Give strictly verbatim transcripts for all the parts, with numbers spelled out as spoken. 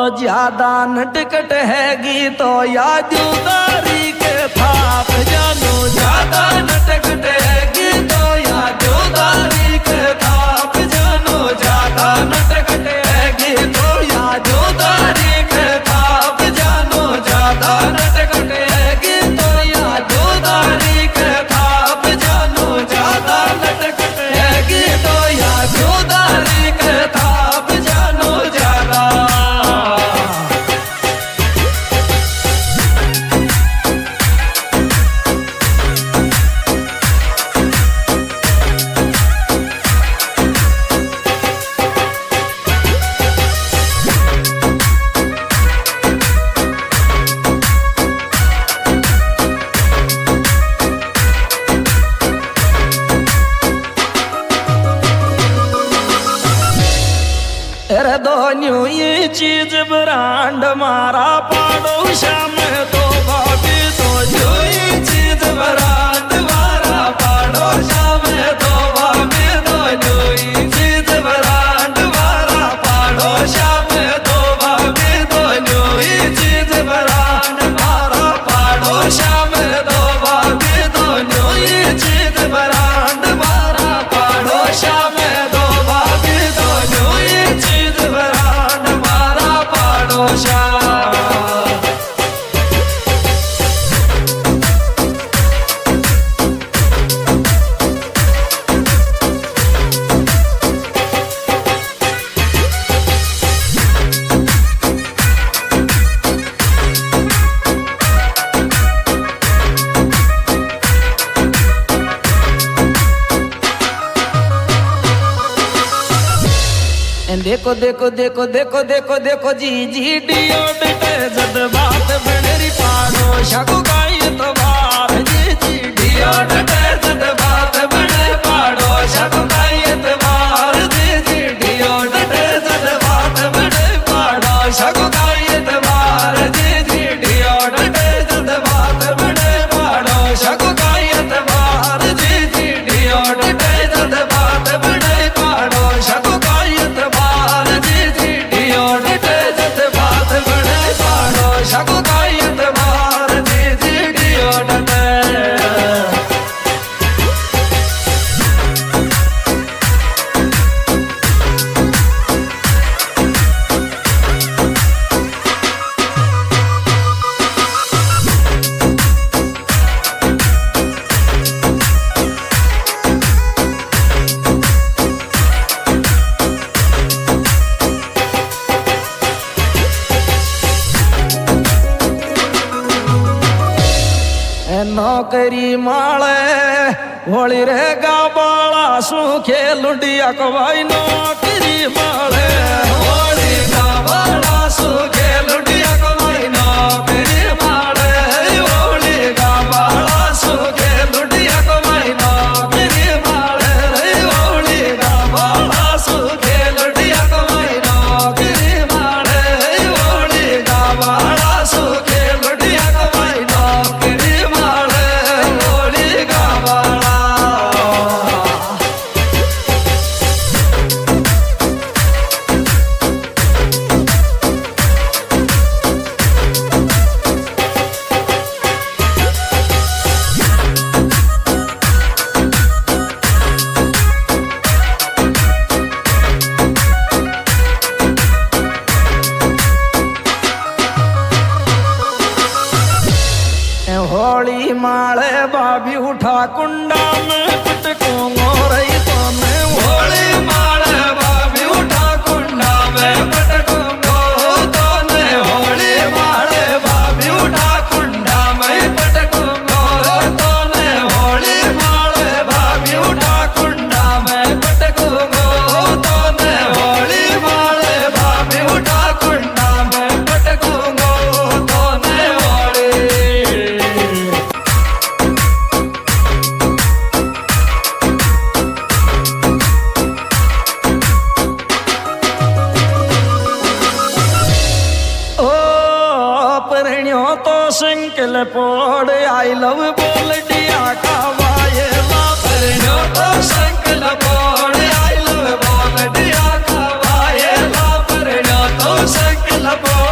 ज्यादा नटकट हैगी तो याद उतारी के थाप जानो ज्यादा नटकट हैगी तो याद उतारी के थाप जानो ज्यादा नटकट हैगी तो याद उतारी के थाप जानो ज्यादा नटकट हैगी तो याद उतारी के थाप जानो ज्यादा नटकट हैगी तो याद उतारी के थाप जानो ज्यादा। अरे दोनों ये चीज ब्रांड मारा पड़ोसा में तो भाभी तो जो ये चीज ब्रांड मारा पड़ोसा में तो भाभी तो जो ये चीज ब्रांड मारा पड़ोसा में तो भाभी तो जो ये चीज ब्रांड मारा पड़ोसा में तो भाभी तो जो ये चीज ब्रांड मारा पड़ोसा में तो भाभी तो जो ये चीज ब्रांड मारा पड़ोसा। देखो देखो देखो देखो देखो देखो जी जी डियो बेटे जद बात बनेरी पाड़ो शगु गाई तो बार जी जी डियो बेटे जद बात बने पाड़ो शगु गाई तो बार जी जी डियो बेटे जद बात बने पाड़ो शगु गाई तो बार जी जी डियो बेटे जद बात बने पाड़ो शगु गाई तो बार जी जी डियो बेटे जद बात बने पाड़ो शगु गाई तो बार जी जी डियो बेटे जद बात बने पाड़ो शगु गाई तो बार जी जी डियो बेटे। नौकरी माले होली रेगा बाला सू खेलुंडिया कवाई नौकरी माले होली का बाला सू खेलुंडिया कवाई नौकरी माले होली का बाला सू खेलुंडिया कवाई नौकरी माले होली का बाला सू खेलुंडिया कवाई नौकरी माले होली का बाला सू खेलुंडिया कवाई नौकरी माले होली का बाला। होली माले बाबी उठा कुंडा में पटको मोरई तो मैं होली माले बाबी उठा कुंडा में पटको गो तो ने होली माले बाबी उठा कुंडा में पटको गो तो ने होली माले बाबी उठा कुंडा में पटको गो तो ने होली माले बाबी उठा कुंडा में पटको गो तो ने होली। तो संकल पोड़ आई लव बोल दिया का वायला परनो तो संकल पोड़ आई लव बोल दिया का वायला परनो तो संकल पोड़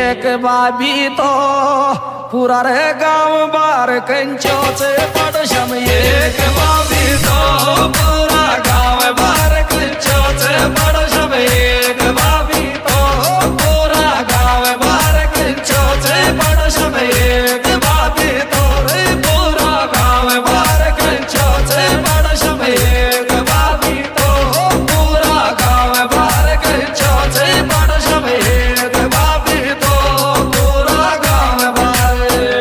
एक बाबी तो पूरा रे गांव बार कंचो से पड़ोसम एक बाबी तो पूरा गांव बार कंचो से पड़ोसम एक बाबी तो पूरा गांव बार कंचो से पड़ोसम एक बाबी तो रे पूरा गांव बार कंचो से पड़ोसम एक बाबी तो पूरा गांव बार कंचो से पड़ोसम एक बाबी तो पूरा गांव बार।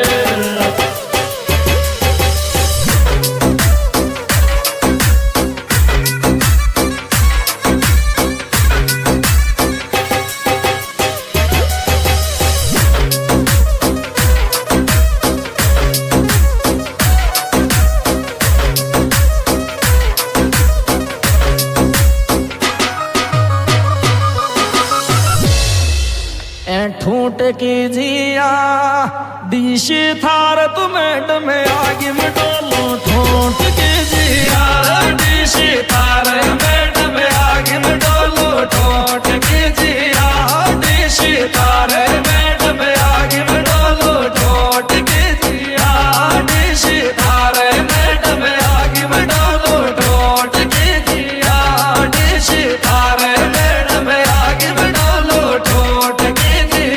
ठूट की जिया दिशी थार तुमेट में आगे में डोलो ठूट की जिया दिशी थार मेट में आगे में डोलो ठूट की जिया दिशी थार मेट में आगे में डोलो ठूट की जिया दिशी थार मेट में आगे में डोलो ठूट की जिया दिशी थार मेट में आगे में डोलो ठूट की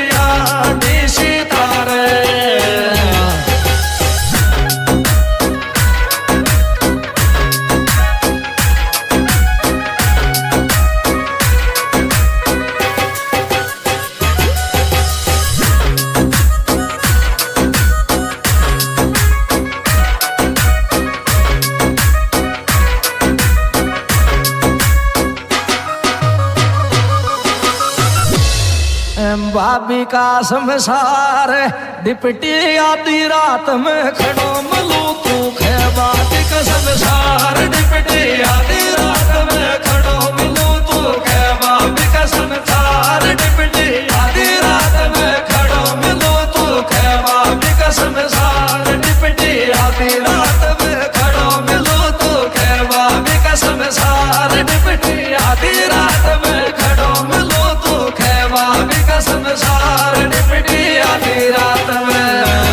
भाभी का संसार डिपटी आधी रात में खड़ो मलू तू बाबी का संसार डिपटी आधी रात में खड़ो मलू तू बाबी का संसार डिपटी आधी रात में खड़ो मलू तू बाबी का संसार डिपटी आधी रात में खड़ो मलू तू बाबी का संसार डिपटी आधी रात में खड़ो मलू तू बाबी का संसार डिपटी आधी रात में।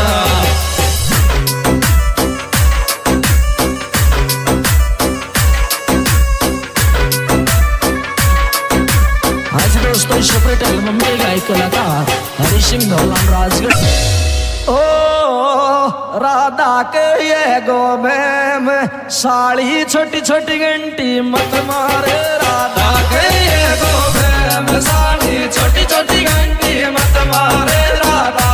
आज दोस्तों पटेल मम्मी गायक कलाकार हरि सिंह धौलान राजगढ़। ओ राधा के ये गोबे में साड़ी छोटी छोटी घंटी मत मारे राधा के ये गोबे में साड़ी छोटी छोटी घंटी मत मारे राधा